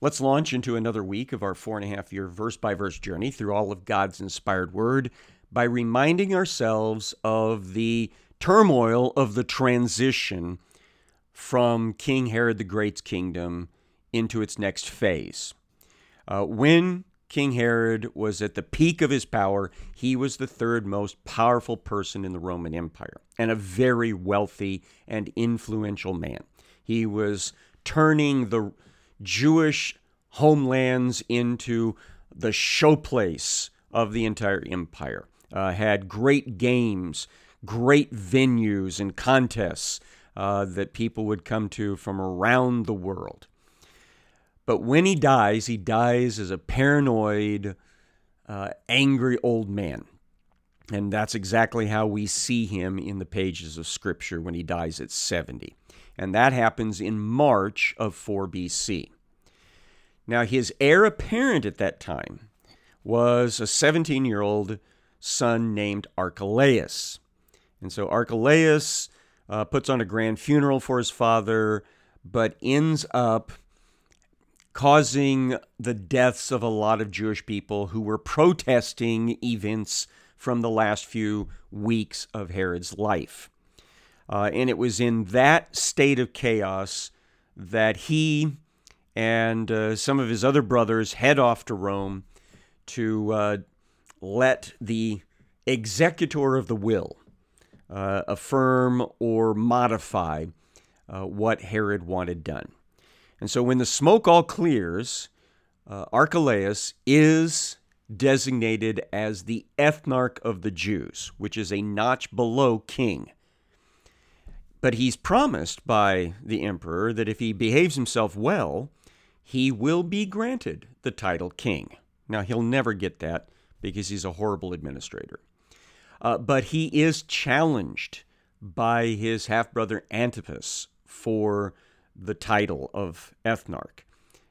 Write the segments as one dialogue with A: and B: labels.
A: Let's launch into another week of our 4.5 year verse by verse journey through all of God's inspired word by reminding ourselves of the turmoil of the transition from King Herod the Great's kingdom into its next phase. When King Herod was at the peak of his power, he was the third most powerful person in the Roman Empire and a very wealthy and influential man. He was turning the Jewish homelands into the showplace of the entire empire. Had great games, great venues and contests that people would come to from around the world. But when he dies as a paranoid, angry old man. And that's exactly how we see him in the pages of Scripture when he dies at 70. And that happens in March of 4 BC. Now, his heir apparent at that time was a 17-year-old son named Archelaus. And so Archelaus puts on a grand funeral for his father, but ends up causing the deaths of a lot of Jewish people who were protesting events from the last few weeks of Herod's life. And it was in that state of chaos that he and some of his other brothers head off to Rome to let the executor of the will affirm or modify what Herod wanted done. And so when the smoke all clears, Archelaus is designated as the ethnarch of the Jews, which is a notch below king. But he's promised by the emperor that if he behaves himself well, he will be granted the title king. Now, he'll never get that because he's a horrible administrator. But he is challenged by his half-brother Antipas for the title of ethnarch.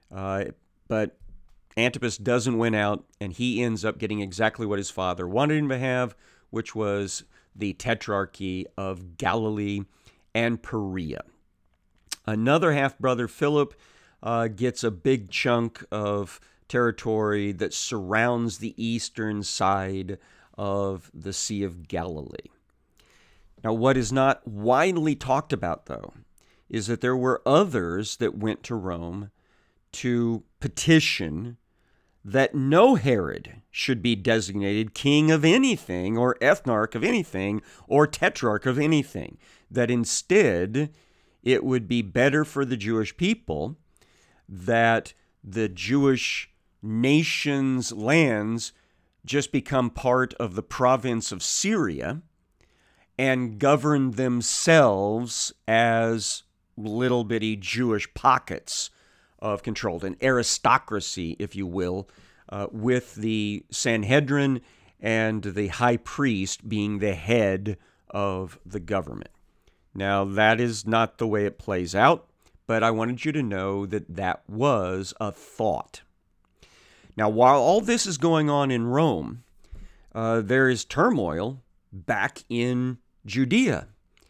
A: But Antipas doesn't win out, and he ends up getting exactly what his father wanted him to have, which was the tetrarchy of Galilee and Perea. Another half-brother, Philip, gets a big chunk of territory that surrounds the eastern side of the Sea of Galilee. Now, what is not widely talked about, though, is that there were others that went to Rome to petition that no Herod should be designated king of anything or ethnarch of anything or tetrarch of anything, that instead it would be better for the Jewish people that the Jewish nation's lands just become part of the province of Syria and govern themselves as little bitty Jewish pockets of control, an aristocracy, if you will, with the Sanhedrin and the high priest being the head of the government. Now, that is not the way it plays out, but I wanted you to know that that was a thought. Now, while all this is going on in Rome, there is turmoil back in Judea,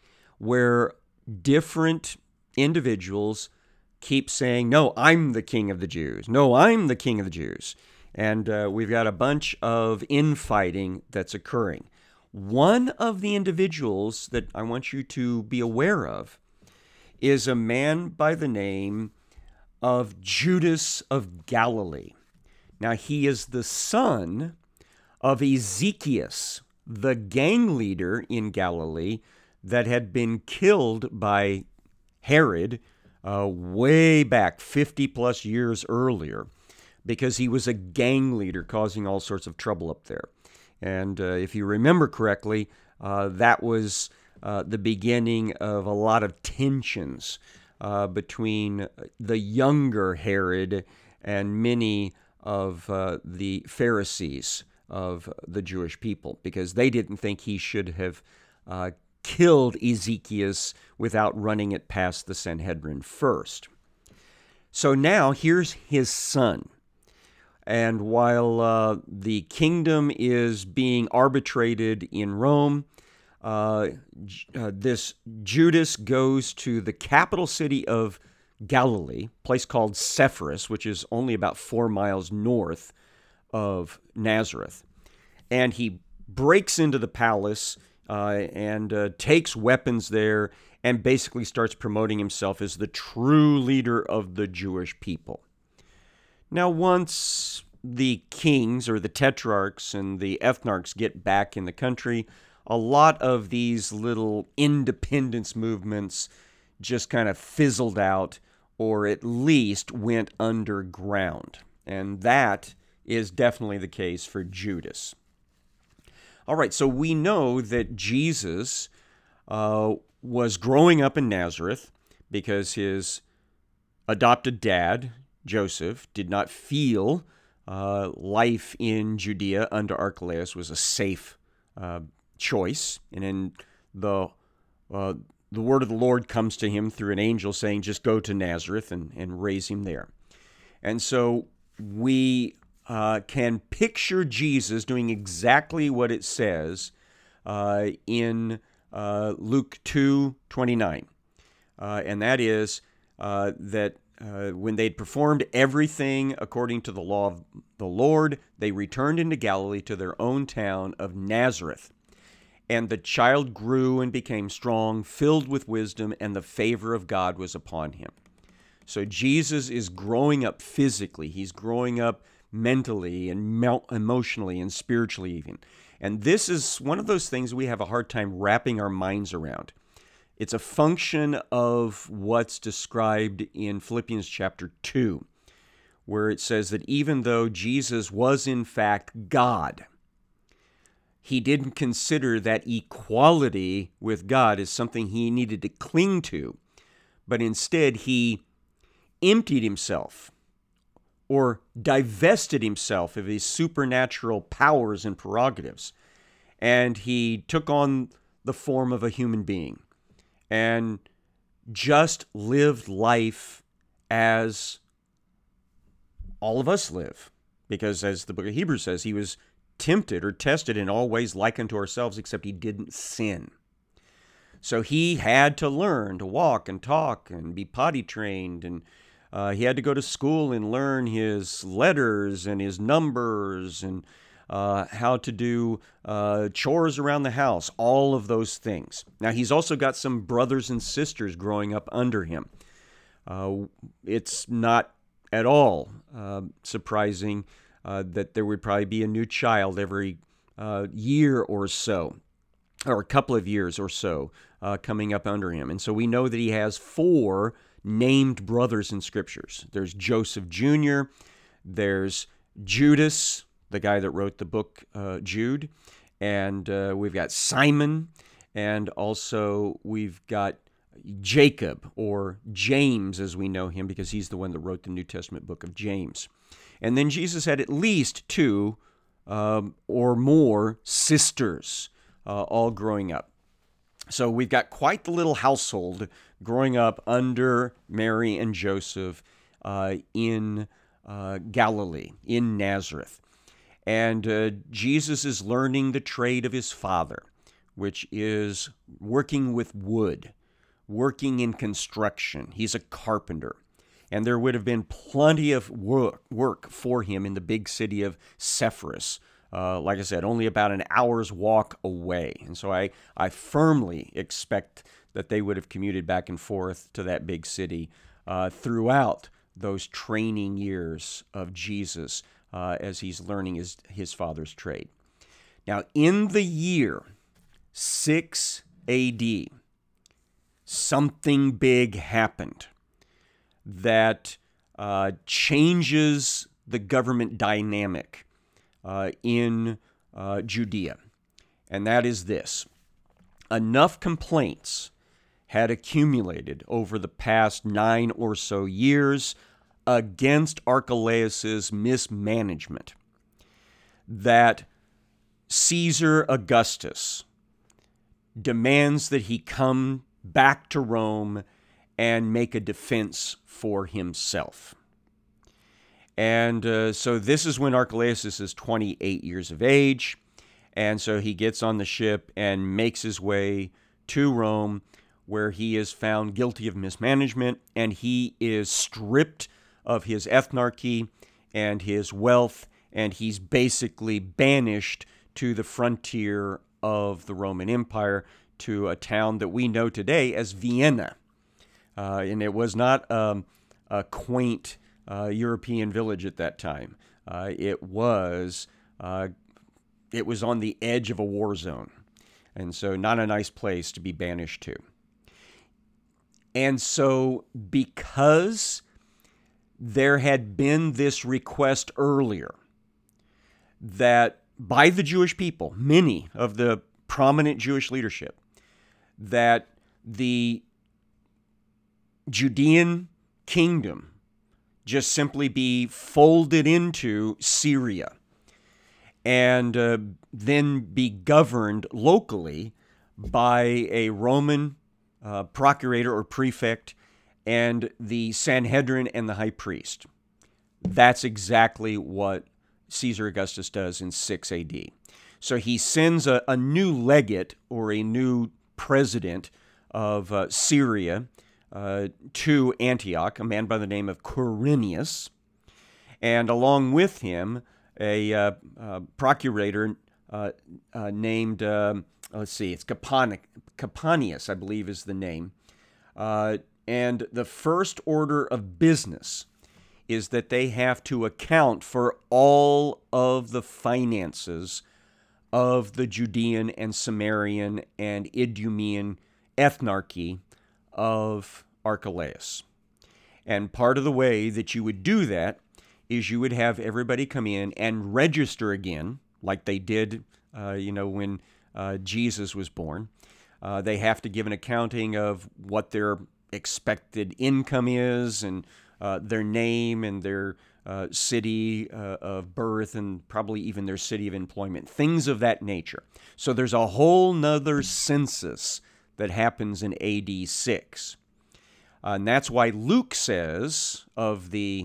A: where different individuals keep saying, no, I'm the king of the Jews. No, I'm the king of the Jews. And we've got a bunch of infighting that's occurring. One of the individuals that I want you to be aware of is a man by the name of Judas of Galilee. Now, he is the son of Ezekias, the gang leader in Galilee that had been killed by Herod way back 50 plus years earlier because he was a gang leader causing all sorts of trouble up there. And if you remember correctly, that was the beginning of a lot of tensions between the younger Herod and many of the Pharisees of the Jewish people, because they didn't think he should have killed Ezekias without running it past the Sanhedrin first. So now here's his son. And while the kingdom is being arbitrated in Rome, this Judas goes to the capital city of Galilee, a place called Sepphoris, which is only about 4 miles north of Nazareth. And he breaks into the palace and takes weapons there and basically starts promoting himself as the true leader of the Jewish people. Now, once the kings or the tetrarchs and the ethnarchs get back in the country, a lot of these little independence movements just kind of fizzled out, or at least went underground. And that is definitely the case for Judas. All right, so we know that Jesus was growing up in Nazareth because his adopted dad, Joseph, did not feel life in Judea under Archelaus was a safe choice. And in the word of the Lord comes to him through an angel saying, just go to Nazareth and raise him there. And so we can picture Jesus doing exactly what it says in Luke 2:29. And that is that when they'd performed everything according to the law of the Lord, they returned into Galilee to their own town of Nazareth. And the child grew and became strong, filled with wisdom, and the favor of God was upon him. So Jesus is growing up physically. He's growing up mentally and emotionally and spiritually even. And this is one of those things we have a hard time wrapping our minds around. It's a function of what's described in Philippians chapter 2, where it says that even though Jesus was in fact God, he didn't consider that equality with God as something he needed to cling to, but instead he emptied himself or divested himself of his supernatural powers and prerogatives, and he took on the form of a human being and just lived life as all of us live. Because as the book of Hebrews says, he was tempted or tested in all ways like unto ourselves, except he didn't sin. So he had to learn to walk and talk and be potty trained, and he had to go to school and learn his letters and his numbers and how to do chores around the house, all of those things. Now, he's also got some brothers and sisters growing up under him. It's not at all surprising that there would probably be a new child every year or so, or a couple of years or so, coming up under him. And so we know that he has 4 named brothers in scriptures. There's Joseph Jr., there's Judas, the guy that wrote the book Jude, and we've got Simon, and also we've got Jacob, or James as we know him, because he's the one that wrote the New Testament book of James. And then Jesus had at least 2 or more sisters, all growing up. So we've got quite the little household growing up under Mary and Joseph in Galilee, in Nazareth. And Jesus is learning the trade of his father, which is working with wood, working in construction. He's a carpenter. And there would have been plenty of work for him in the big city of Sepphoris. Like I said, only about an hour's walk away. And so I firmly expect that they would have commuted back and forth to that big city throughout those training years of Jesus as he's learning his father's trade. Now, in the year 6 AD, something big happened that changes the government dynamic in Judea. And that is this. Enough complaints had accumulated over the past 9 or so years against Archelaus's mismanagement that Caesar Augustus demands that he come back to Rome and make a defense for himself. And so this is when Archelaus is 28 years of age, and so he gets on the ship and makes his way to Rome, where he is found guilty of mismanagement, and he is stripped of his ethnarchy and his wealth, and he's basically banished to the frontier of the Roman Empire, to a town that we know today as Vienna. And it was not a quaint European village at that time. It was on the edge of a war zone, and so not a nice place to be banished to. And so because there had been this request earlier that by the Jewish people, many of the prominent Jewish leadership, that the Judean kingdom just simply be folded into Syria and then be governed locally by a Roman procurator or prefect and the Sanhedrin and the high priest. That's exactly what Caesar Augustus does in 6 AD. So he sends a new legate or a new president of Syria to Antioch, a man by the name of Quirinius, and along with him a procurator named, it's Capanius, I believe is the name. And the first order of business is that they have to account for all of the finances of the Judean and Samarian and Idumean ethnarchy of Archelaus. And part of the way that you would do that is you would have everybody come in and register again, like they did, when Jesus was born. They have to give an accounting of what their expected income is, and their name and their city of birth, and probably even their city of employment, things of that nature. So there's a whole nother census that happens in AD 6. And that's why Luke says of the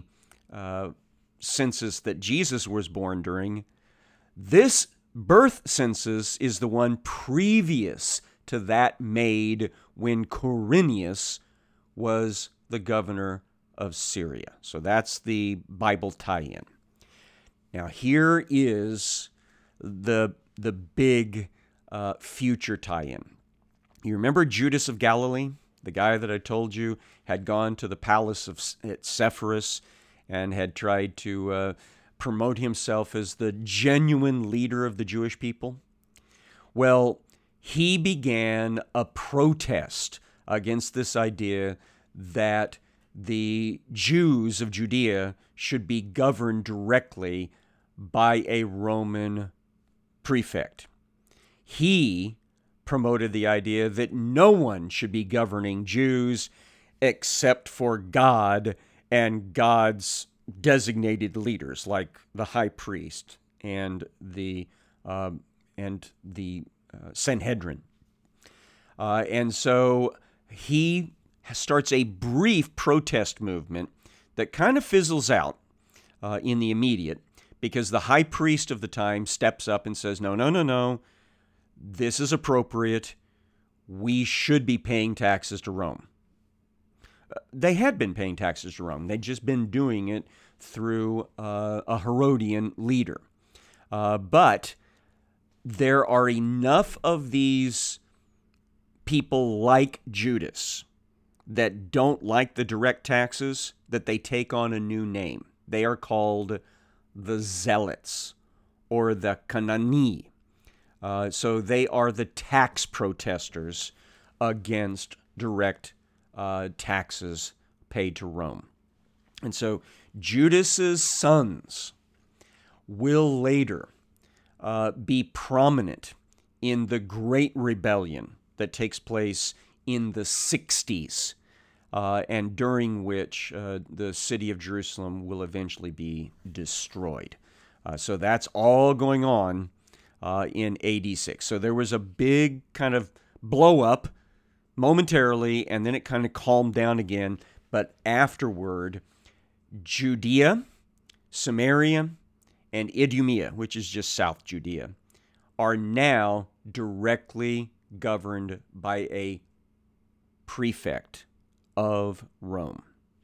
A: census that Jesus was born during, this birth census is the one previous to that made when Quirinius was the governor of Syria. So that's the Bible tie-in. Now here is the big future tie-in. You remember Judas of Galilee, the guy that I told you had gone to the palace at Sepphoris and had tried to promote himself as the genuine leader of the Jewish people? Well, he began a protest against this idea that the Jews of Judea should be governed directly by a Roman prefect. He promoted the idea that no one should be governing Jews except for God and God's designated leaders, like the high priest and the Sanhedrin. And so he starts a brief protest movement that kind of fizzles out in the immediate, because the high priest of the time steps up and says, no, this is appropriate. We should be paying taxes to Rome. They had been paying taxes to Rome. They'd just been doing it through a Herodian leader. But there are enough of these people like Judas that don't like the direct taxes that they take on a new name. They are called the Zealots or the Kanani. So they are the tax protesters against direct taxes paid to Rome. And so Judas's sons will later be prominent in the Great Rebellion that takes place in the 60s, and during which the city of Jerusalem will eventually be destroyed. So that's all going on in AD 6. So there was a big kind of blow up momentarily, and then it kind of calmed down again. But afterward, Judea, Samaria, and Idumea, which is just South Judea, are now directly governed by a prefect of Rome.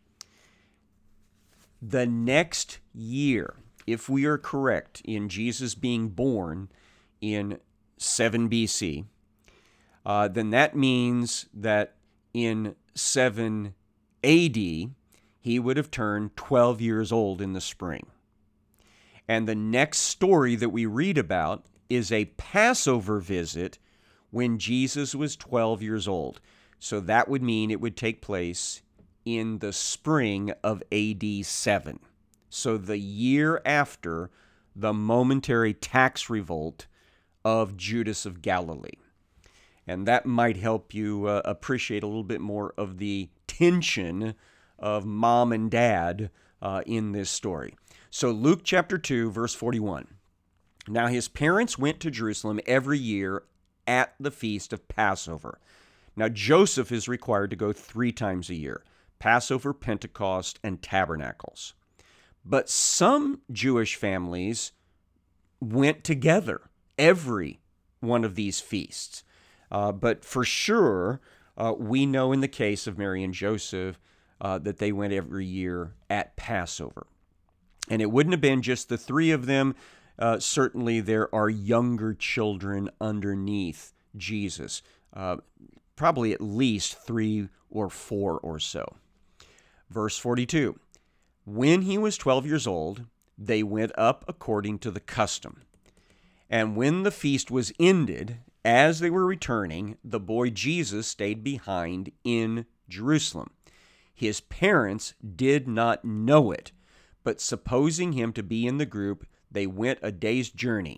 A: The next year, if we are correct in Jesus being born in 7 BC, then that means that in 7 AD, he would have turned 12 years old in the spring. And the next story that we read about is a Passover visit when Jesus was 12 years old. So that would mean it would take place in the spring of AD 7. So the year after the momentary tax revolt of Judas of Galilee. And that might help you appreciate a little bit more of the tension of mom and dad in this story. So Luke chapter 2, verse 41. Now his parents went to Jerusalem every year at the feast of Passover. Now Joseph is required to go 3 times a year: Passover, Pentecost, and Tabernacles. But some Jewish families went together every one of these feasts. But for sure, we know in the case of Mary and Joseph that they went every year at Passover. And it wouldn't have been just the 3 of them. Certainly there are younger children underneath Jesus, probably at least 3 or 4 or so. Verse 42, when he was 12 years old, they went up according to the custom. And when the feast was ended, as they were returning, the boy Jesus stayed behind in Jerusalem. His parents did not know it, but supposing him to be in the group, they went a day's journey.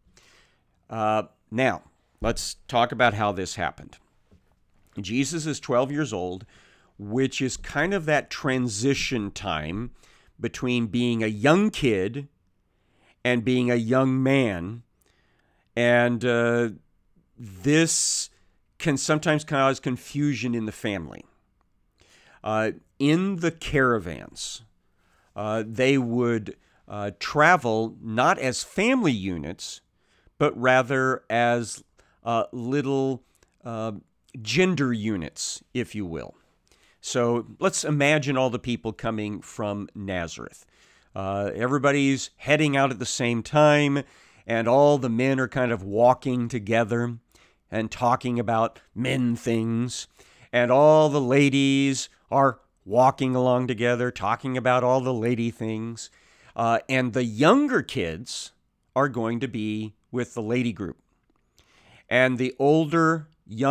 A: Now, let's talk about how this happened. Jesus is 12 years old, which is kind of that transition time between being a young kid and being a young man. And this can sometimes cause confusion in the family. In the caravans, they would travel not as family units, but rather as little gender units, if you will. So let's imagine all the people coming from Nazareth. Everybody's heading out at the same time, and all the men are kind of walking together and talking about men things, and all the ladies are walking along together, talking about all the lady things, and the younger kids are going to be with the lady group. And the older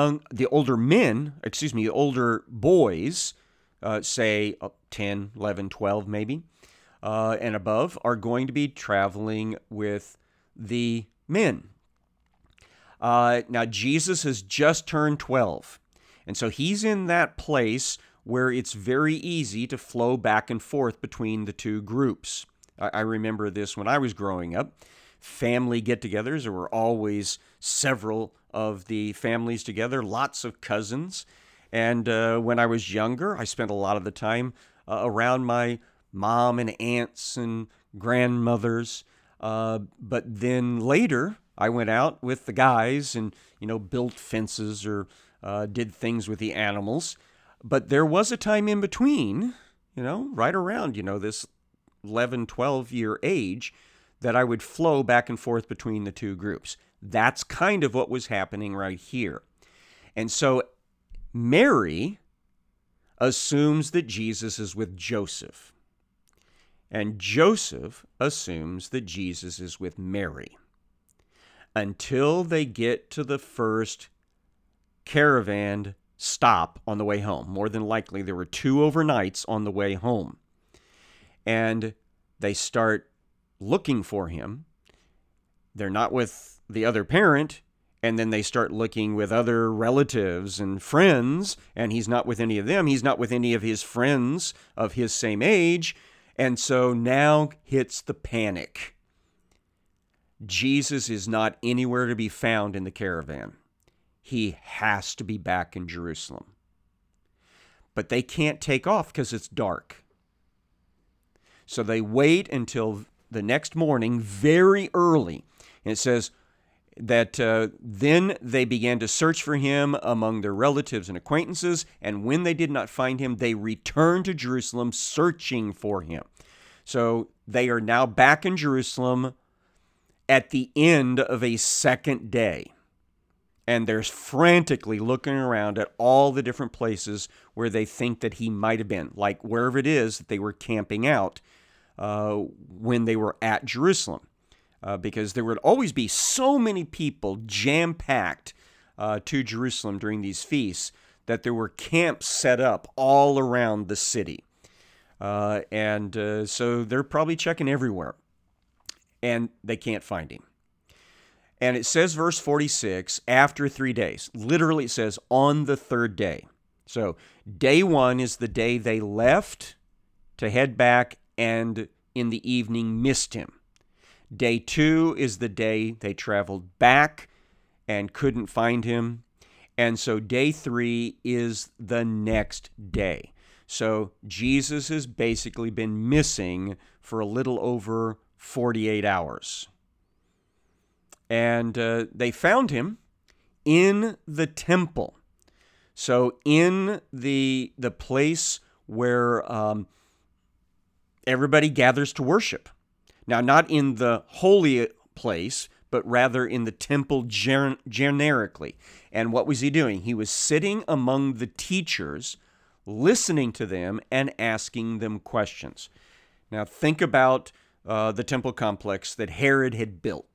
A: boys, say 10, 11, 12 maybe, and above, are going to be traveling with the men. Now, Jesus has just turned 12, and so he's in that place where it's very easy to flow back and forth between the 2 groups. I remember this when I was growing up. Family get-togethers, there were always several of the families together, lots of cousins. And when I was younger, I spent a lot of the time around my mom and aunts and grandmothers. But then later, I went out with the guys and, built fences or did things with the animals. But there was a time in between, right around, this 11, 12-year age, that I would flow back and forth between the 2 groups. That's kind of what was happening right here. And so Mary assumes that Jesus is with Joseph. And Joseph assumes that Jesus is with Mary. Until they get to the first caravan stop on the way home. More than likely, there were 2 overnights on the way home. And they start looking for him. They're not with the other parent, and then they start looking with other relatives and friends, and he's not with any of them. He's not with any of his friends of his same age, and so now hits the panic. Jesus is not anywhere to be found in the caravan. He has to be back in Jerusalem. But they can't take off because it's dark. So they wait until the next morning, very early. And it says, that then they began to search for him among their relatives and acquaintances, and when they did not find him, they returned to Jerusalem searching for him. So they are now back in Jerusalem at the end of a second day, and they're frantically looking around at all the different places where they think that he might have been, like wherever it is that they were camping out when they were at Jerusalem. Because there would always be so many people jam-packed to Jerusalem during these feasts that there were camps set up all around the city. So they're probably checking everywhere, and they can't find him. And it says, verse 46, after 3 days. Literally, it says, on the third day. So day 1 is the day they left to head back and in the evening missed him. Day 2 is the day they traveled back and couldn't find him. And so day 3 is the next day. So Jesus has basically been missing for a little over 48 hours. And they found him in the temple. So in the place where everybody gathers to worship. Now, not in the holy place, but rather in the temple generically. And what was he doing? He was sitting among the teachers, listening to them and asking them questions. Now, think about the temple complex that Herod had built.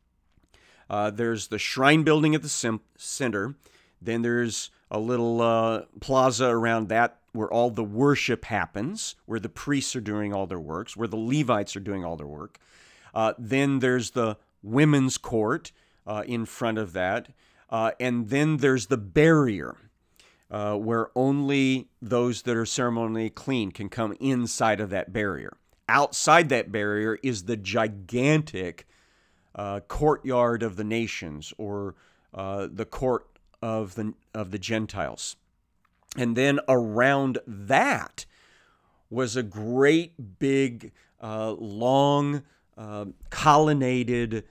A: There's the shrine building at the center. Then there's a little plaza around that where all the worship happens, where the priests are doing all their works, where the Levites are doing all their work. Then there's the women's court in front of that. And then there's the barrier, where only those that are ceremonially clean can come inside of that barrier. Outside that barrier is the gigantic courtyard of the nations, or the court of the Gentiles. And then around that was a great big, long, colonnaded,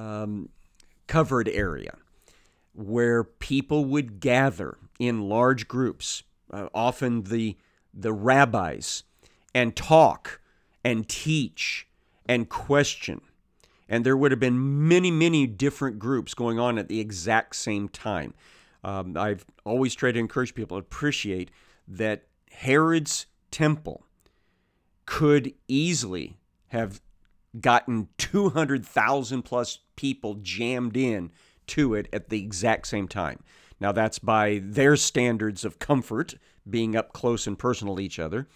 A: covered area where people would gather in large groups, often the rabbis, and talk and teach and question. And there would have been many, many different groups going on at the exact same time. I've always tried to encourage people to appreciate that Herod's temple could easily have gotten 200,000 plus people jammed in to it at the exact same time. Now, that's by their standards of comfort, being up close and personal to each other.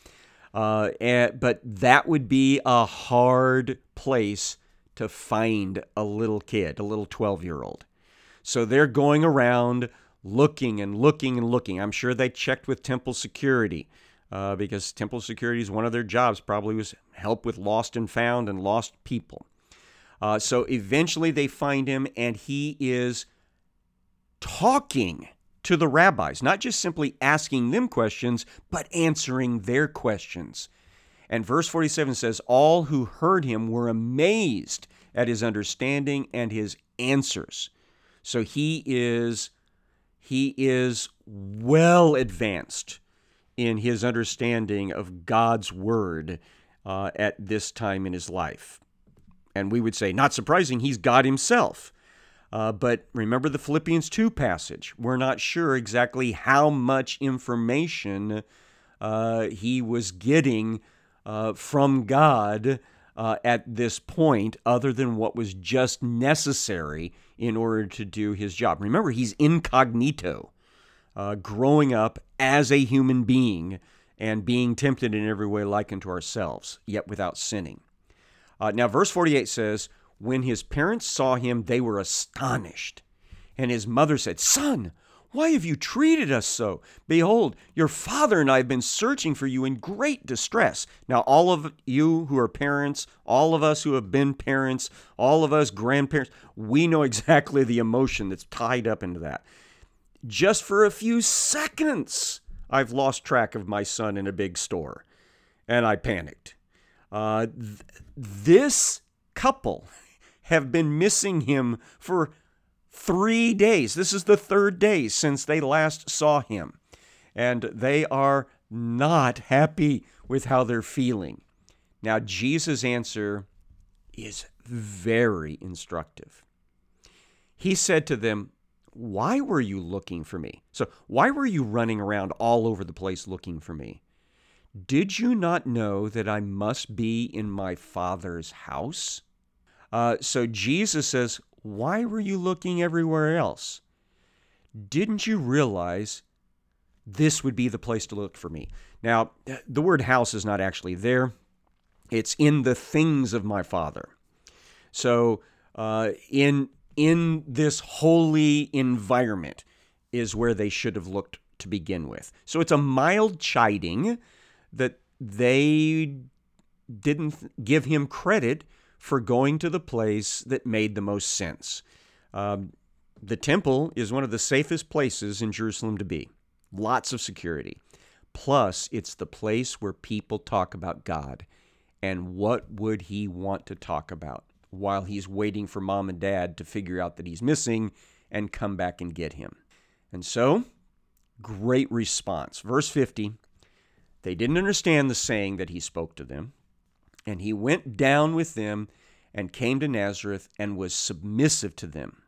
A: But that would be a hard place to find a little kid, a little 12-year-old. So they're going around looking and looking and looking. I'm sure they checked with temple security because temple security is one of their jobs, probably was help with lost and found and lost people. So eventually they find him, and he is talking to the rabbis, not just simply asking them questions, but answering their questions. And verse 47 says, all who heard him were amazed at his understanding and his answers. So he is well advanced in his understanding of God's word at this time in his life. And we would say, not surprising, he's God himself. But remember the Philippians 2 passage. We're not sure exactly how much information he was getting from God at this point, other than what was just necessary in order to do his job. Remember, he's incognito, growing up as a human being and being tempted in every way like unto ourselves, yet without sinning. Now, verse 48 says, when his parents saw him, they were astonished. And his mother said, Son, why have you treated us so? Behold, your father and I have been searching for you in great distress. Now, all of you who are parents, all of us who have been parents, all of us grandparents, we know exactly the emotion that's tied up into that. Just for a few seconds, I've lost track of my son in a big store, and I panicked. This couple have been missing him for 3 days. This is the third day since they last saw him. And they are not happy with how they're feeling. Now, Jesus' answer is very instructive. He said to them, "Why were you looking for me?" So, why were you running around all over the place looking for me? Did you not know that I must be in my Father's house? So Jesus says, why were you looking everywhere else? Didn't you realize this would be the place to look for me? Now, the word house is not actually there. It's in the things of my Father. So in this holy environment is where they should have looked to begin with. So it's a mild chiding that they didn't give him credit for going to the place that made the most sense. The temple is one of the safest places in Jerusalem to be. Lots of security. Plus, it's the place where people talk about God. And what would he want to talk about while he's waiting for mom and dad to figure out that he's missing and come back and get him? And so, great response. Verse 50, they didn't understand the saying that he spoke to them. And he went down with them and came to Nazareth and was submissive to them.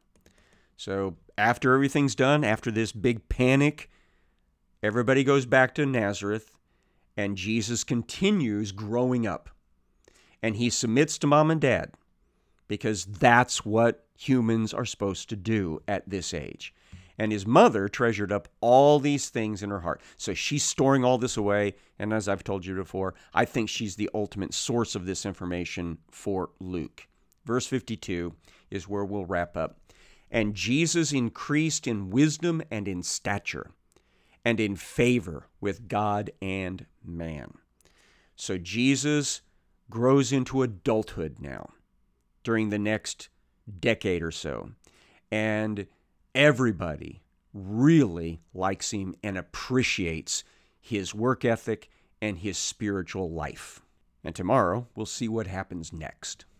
A: So after everything's done, after this big panic, everybody goes back to Nazareth, and Jesus continues growing up. And he submits to mom and dad, because that's what humans are supposed to do at this age. And his mother treasured up all these things in her heart. So she's storing all this away. And as I've told you before, I think she's the ultimate source of this information for Luke. Verse 52 is where we'll wrap up. And Jesus increased in wisdom and in stature and in favor with God and man. So Jesus grows into adulthood now during the next decade or so. And everybody really likes him and appreciates his work ethic and his spiritual life. And tomorrow, we'll see what happens next.